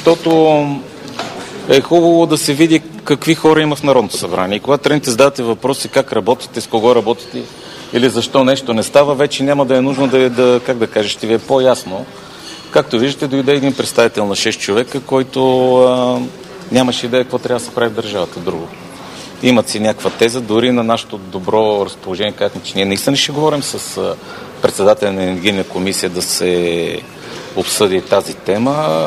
защото е хубаво да се види какви хора има в Народното събрание. И когато тръгнете задавате въпроси как работите, с кого работите или защо нещо не става, вече няма да е нужно как да кажа, ще ви е по-ясно. Както виждате, дойде един представител на 6 човека, който нямаше идея какво трябва да се прави в държавата друго. Имат си някаква теза, дори на нашето добро разположение, казахме, че ние наистина ще говорим с председателя на енергийна комисия да се обсъди тази тема.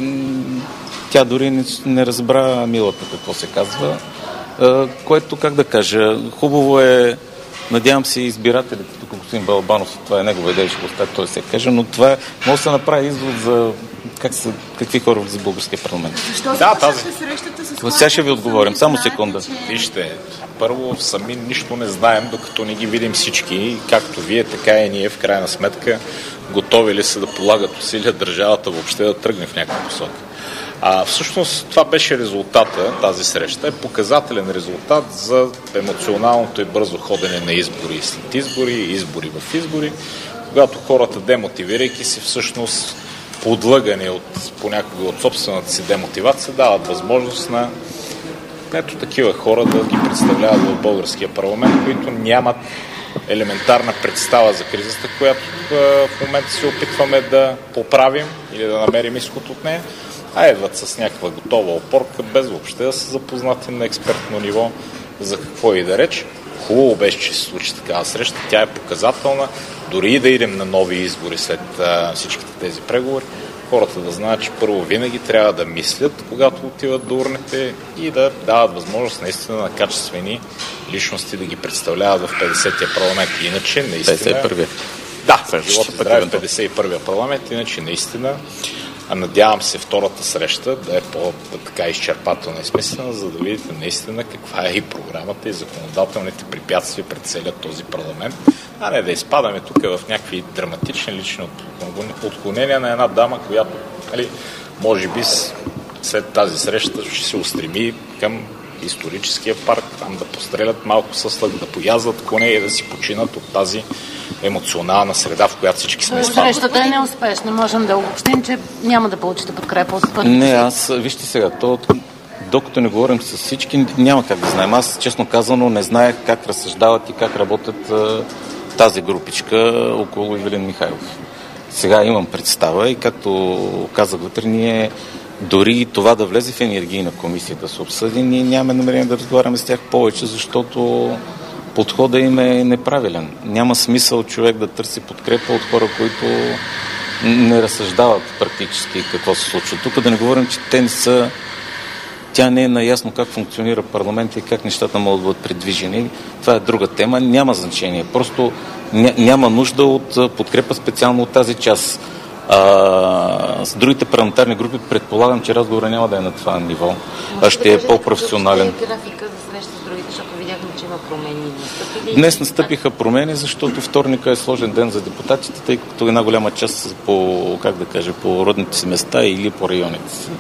Тя дори не разбра милата какво се казва, което, как да кажа, хубаво е, надявам се и избирателите, тук господин Балабанов, това е негова идея, ще го оставя, той се каже, но това може да се направи извод за какви хора за българския парламент. Защо започнахте срещата с хората? Сега ще ви отговорим, само секунда. Вижте, първо сами нищо не знаем, докато не ги видим всички, както вие, така и ние, в крайна сметка, готови ли са да полагат усилия държавата въобще да тръгне в някаква посока. Всъщност това беше резултата, тази среща е показателен резултат за емоционалното и бързо ходене на избори и след избори, избори в избори, когато хората, демотивирайки се, всъщност подлъгани понякога от собствената си демотивация, дават възможност на ето такива хора да ги представляват в българския парламент, които нямат елементарна представа за кризата, която в момента се опитваме да поправим или да намерим изход от нея, а едват с някаква готова опорка, без въобще да са запознати на експертно ниво за какво и да реч. Хубаво беше, че се случи такава среща. Тя е показателна. Дори и да идем на нови избори след всичките тези преговори, хората да знаят, че първо винаги трябва да мислят, когато отиват до урните и да дават възможност наистина на качествени личности да ги представляват в 50-я парламент. Иначе наистина... 51-я. Да, живота здраве в 51-я парламент. Иначе наистина надявам се втората среща да е по-така изчерпателна и смислена, за да видите наистина каква е и програмата и законодателните препятствия пред целият този парламент, а не да изпадаме тук в някакви драматични лични отклонения на една дама, която може би след тази среща ще се устреми към историческия парк, там да пострелят малко със лък, да поязват коне и да си починат от тази емоционална среда, в която всички сме изпадали. Срещата е неуспешна. Можем да обобщим, че няма да получите подкрепа от първите. Не, вижте сега, докато не говорим с всички, няма как да знаем. Аз, честно казано, не знаех как разсъждават и как работят тази групичка около Ивелин Михайлов. Сега имам представа и както казах вътре, ние дори това да влезе в енергийна комисия да се обсъди, ние нямаме намерение да разговаряме с тях повече, защото подходът им е неправилен. Няма смисъл човек да търси подкрепа от хора, които не разсъждават практически какво се случва. Тук да не говорим, че тя не е наясно как функционира парламент и как нещата могат да бъдат предвижени. Това е друга тема. Няма значение. Просто няма нужда от подкрепа специално от тази част. С другите парламентарни групи предполагам, че разговорът няма да е на това ниво, а ще е по-професионален. Графика за среща с другите, защото видяхме, че има промени. Днес настъпиха промени, защото вторника е сложен ден за депутатите, тъй като една голяма част са по родните си места или по районите си.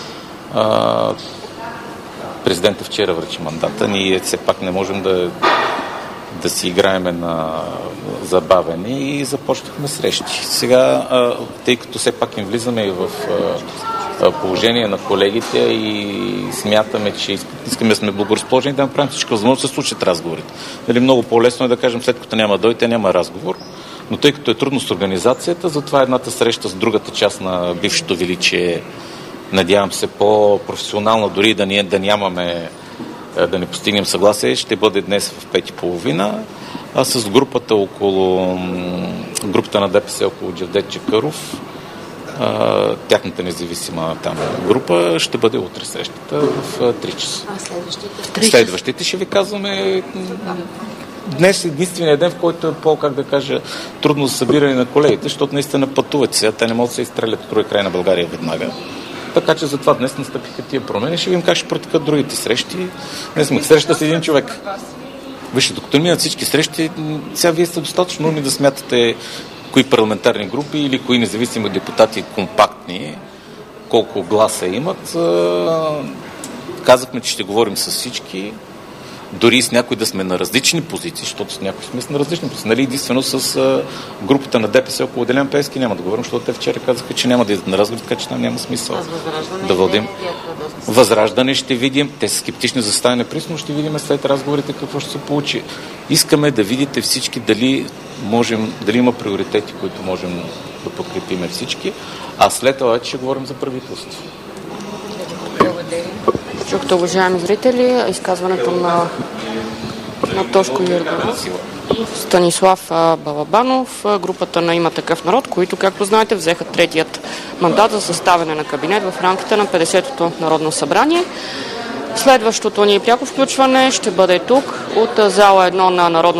Президента вчера връчи мандата. Ние все пак не можем да си играеме на забавени и започнахме срещи. Сега, тъй като все пак им влизаме и в положение на колегите и смятаме, че искаме да сме благоразположени, да направим всичко възможно да се случат разговорите. Много по-лесно е да кажем, след като няма дойде, няма разговор, но тъй като е трудно с организацията, затова едната среща с другата част на бившето величие, надявам се по-професионално, дори да нямаме, да не постигнем съгласие, ще бъде днес в 5:30, а с групата на ДПС около Джевдет Чакъров, тяхната независима там група, ще бъде утре срещата в 3 часа. Следващите ще ви казваме. Днес е единственият ден, в който е трудно за събиране на колегите, защото наистина пътуват сега. Те не могат да се изстрелят от друга край на България веднага. Така че затова днес настъпиха тия промени. Ще видим как ще протекат другите срещи. Днес сме среща с един човек. Вижте, докато минат всички срещи, сега вие сте достатъчно умни да смятате кои парламентарни групи или кои независими депутати компактни, колко гласа имат. Казахме, че ще говорим с всички. дори с някой да сме на различни позиции, защото с някой сме на различни позиции. Нали, единствено с групата на ДПС около Делян Пеевски няма да говорим, защото те вчера казаха, че няма да идат на разговор, така че там няма смисъл да вълдим. Възраждане ще видим. Те са скептични за съставяне приз, но ще видим след разговорите какво ще се получи. Искаме да видите всички дали има приоритети, които можем да подкрепиме всички, а след това ще говорим за правителство. Чухте, уважаеми зрители, изказването на Тошко Йорданов, Станислав Балабанов, групата на Има такъв народ, които, както знаете, взеха третият мандат за съставяне на кабинет в рамките на 50-то Народно събрание. Следващото ни пряко включване ще бъде тук от зала 1 на Народно